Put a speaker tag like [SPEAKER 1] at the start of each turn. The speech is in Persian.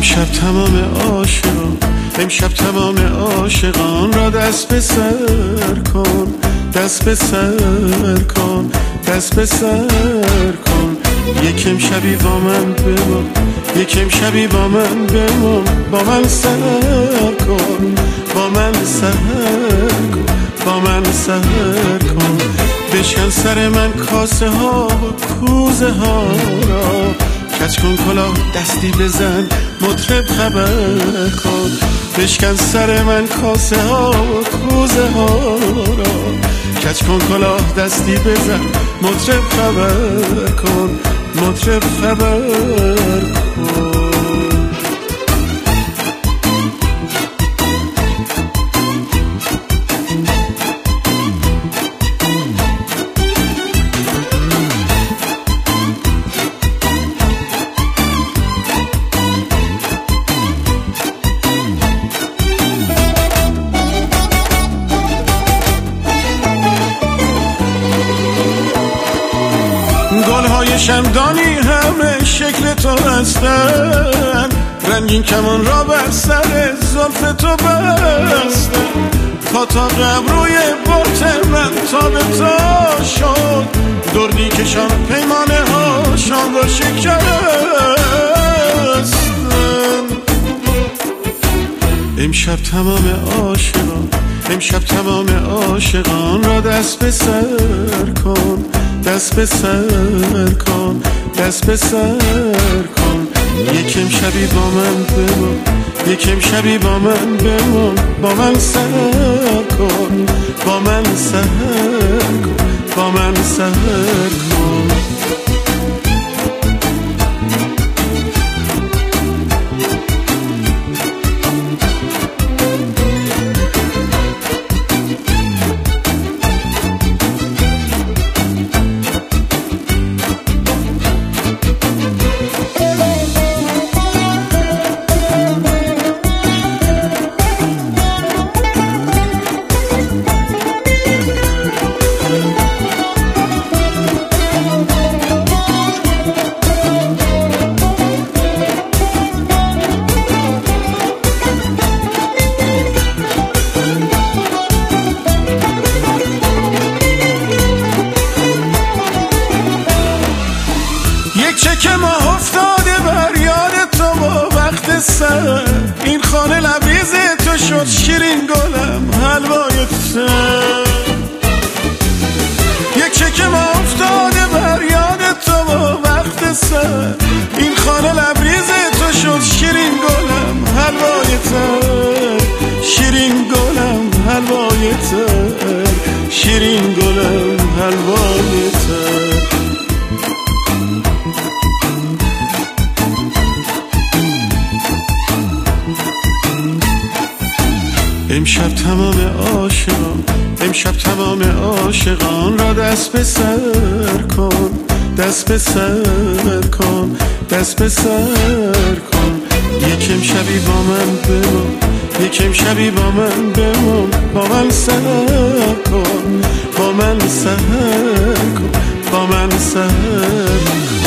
[SPEAKER 1] امشب تمام عاشقان را دست به سر کن، دست به سر کن، دست به سر کن. یکم شبی با من بمان، یکم شبی با من بمان، با من سر کن، با من سر کن، با من سر کن. بشکن سر من کاسه ها و کوزه ها را، کج کن کلاه دستی بزن مطرب خبر کن. بشکن سر من کاسه ها و کوزه ها را، کج کن کلاه دستی بزن مطرب خبر کن، مطرب خبر کن. گلهای شمدانی همه شکل تو هستن، رنگین کمان را بر سر زلف تو بستن. تا ابروی بات من تا به تا شد، دردی کشان پیمانه هاشان را شکستن. امشب تمام عاشقان را دست به سر کن، دست به سر کن، دست به سر کن. یکم شبی با من بمان، یکم شبی با من بمان، با من سر کن، با من سر کن، با من سر کن. چک ما افتاده بر یاد تو و وقت سر، این خانه لبریز تو شد شیرین گلم حلوای تو. یک چک ما افتاده بر یاد تو و وقت سر، این خانه لبریز تو شد شیرین گلم حلوای تو، شیرین گلم حلوای تو، شیرین گلم حلوای تو. امشب تمام عاشقان را دست به سر کن، دست به سر کن، دست به سر کن. یکم شبی با من بمان، یکم شبی با من بمان، با من سر کن، با من سر کن، با من سر کن.